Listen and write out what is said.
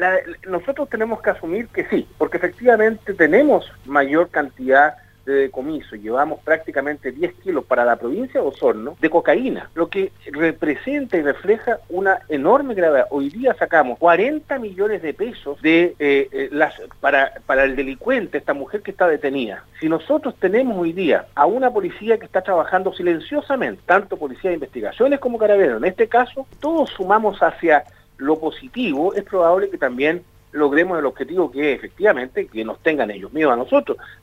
nosotros tenemos que asumir que sí, porque efectivamente tenemos mayor cantidad de decomiso. Llevamos prácticamente 10 kilos para la provincia de Osorno de cocaína, lo que representa y refleja una enorme gravedad. Hoy día sacamos 40 millones de pesos para el delincuente, esta mujer que está detenida. Si nosotros tenemos hoy día a una policía que está trabajando silenciosamente, tanto policía de investigaciones como carabineros, en este caso, todos sumamos hacia lo positivo, es probable que también logremos el objetivo que es efectivamente que nos tengan ellos miedo a nosotros,